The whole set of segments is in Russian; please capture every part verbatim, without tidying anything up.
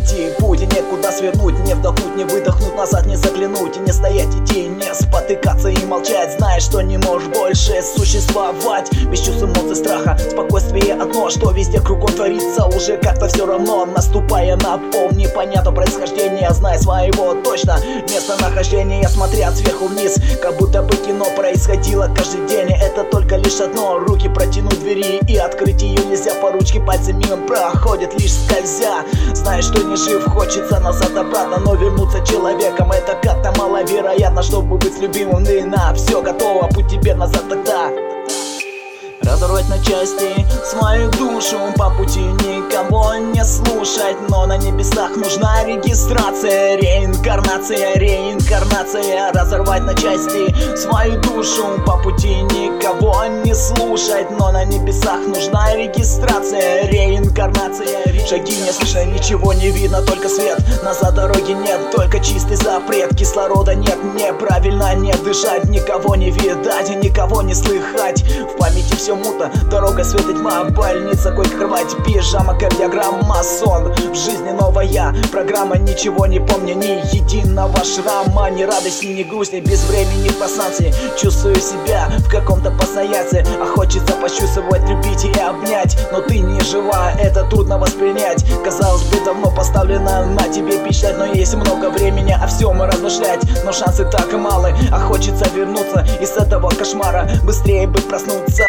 идти путь, и некуда свернуть, не вдохнуть, не выдохнуть, назад не заглянуть, и не стоять, идти, не спотыкаться и молчать, знаешь, что не можешь больше существовать без чувств, эмоций, страха. Спокойствие одно, что везде кругом творится, уже как-то все равно. Наступая на пол, непонятно происхождения, знай своего точно местонахождения, смотря сверху вниз, как будто бы кино происходило каждый день. Это только лишь одно, руки протянуть двери и открыть ее нельзя, по ручке пальцы мимо проходят лишь скользя. Знаешь, что не жив, хочется назад обратно, но вернуться человеком это как-то маловероятно. Чтобы быть любимым, ты на все готово, путь тебе назад тогда. Разорвать на части свою душу, по пути никого не слушать. Но на небесах нужна регистрация, реинкарнация, реинкарнация. Разорвать на части свою душу, по пути никого не слушать. Но на небесах нужна регистрация, реинкарнация. Шаги не слышно, ничего не видно, только свет. Назад дороги нет, только чистый запрет. Кислорода нет, неправильно не дышать. Никого не видать, никого не слыхать. В памяти все мута, дорога, свет и тьма, больница, койка, кровать, пижама, кардиограмма, сон. В жизни новая программа, ничего не помню, ни единого шрама, ни радости, ни грусти, без времени в пространстве. Чувствую себя в каком-то постоянстве, а хочется почувствовать, любить и обнять. Но ты не жива, это трудно воспринять. Казалось бы, давно поставлена на тебе печать, но есть много времени о всем размышлять. Но шансы так и малы, а хочется вернуться из этого кошмара, быстрее бы проснуться.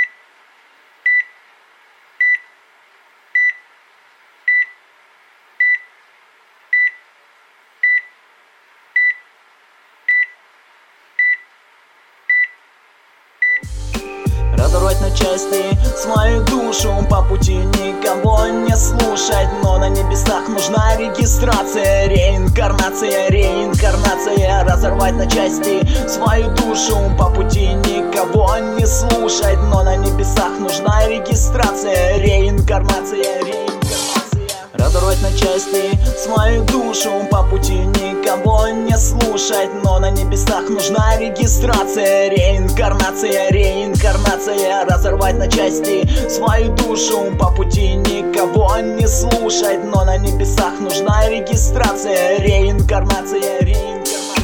Разорвать на части свою душу, по пути никого не слушать. Но на небесах нужна регистрация, реинкарнация, реинкарнация. Разорвать на части свою душу, по пути никого не слушать. Но на небесах нужна регистрация, реинкарнация, реинкарнация. Разорвать на части свою душу, по пути никого не слушать. Но на небесах нужна регистрация, реинкарнация, реинкарнация. Разорвать на части свою душу, по пути никого не слушать. Но на небесах нужна регистрация, реинкарнация, реинкарнация.